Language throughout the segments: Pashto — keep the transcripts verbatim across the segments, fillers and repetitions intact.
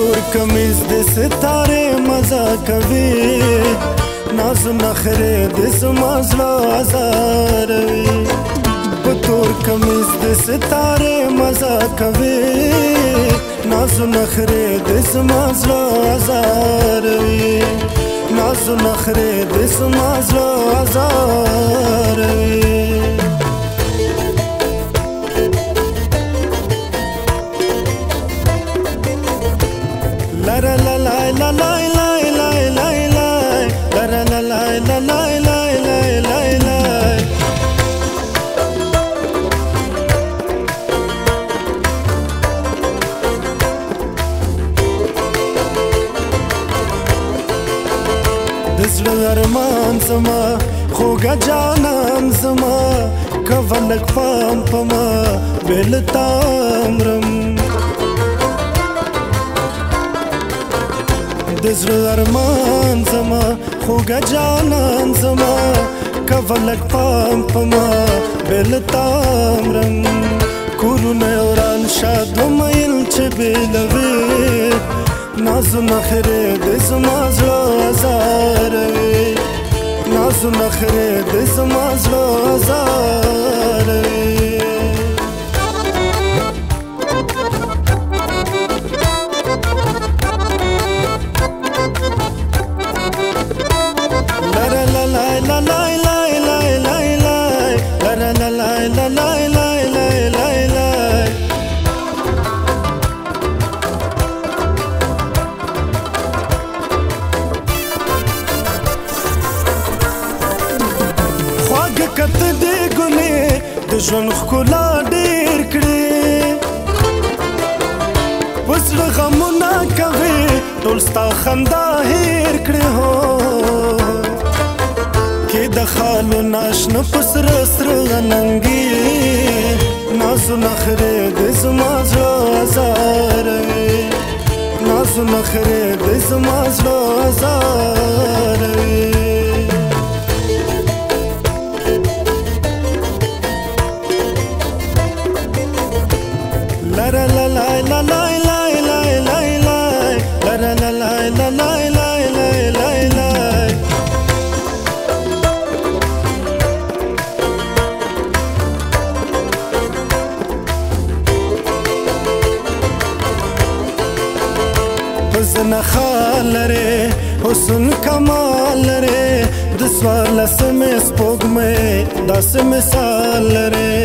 تور کمیز د ستاره مزه کوي ناز نخره د زما زړه ازاروي په تور کمیز د ستاره مزه کوي ناز نخره د زما زړه ازاروي ناز نخره د زما زړه ازاروي La la la la la la la la la la la la la la la la la la la دزړه ارمان زما خوږه جانان زما کولک پام پما بل تامرم دزړه ارمان زما خوږه جانان زما کولک پام پما بل تامرم کورونه وران شاد میل چې بلوي نازو نخره د زما زړه ازاروي نازو نخره د زما زړه ازاروي کته دې ګلې د ژوند ښکلا ډېر کړې په زړه غمونه کوې ټول ستا خندا هېر کړې هو کې د خالو ناشنه په سره سره غننګي نازو نخرې د زما زړه ازاروي نازو نخرې د زما زړه ازاروي La la la la la la la la la la la la la la la la la la la حسن خال لري حسن کمال لري د سوار لسمه سپوږمۍ داسې مثال لري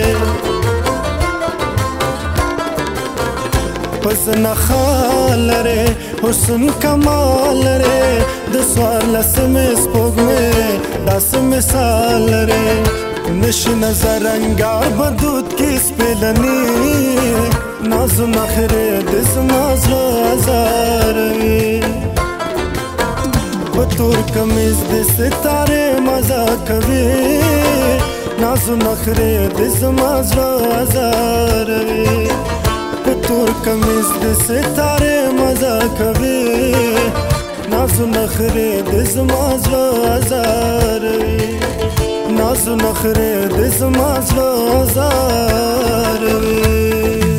حسن خال لري حسن کمال لري د سوار لسمه سپوږمۍ داسې مثال لري نشي نظر انګار بدود کې سپلني نازو نخره د زما زړه ازاروي په تور کمیز د ستاره مزه کوي نازو نخره د زما زړه ازاروي تور کمیز د ستاره مزه کوي نازو نخره د زما زړه ازاروي نازو نخره د زما زړه ازاروي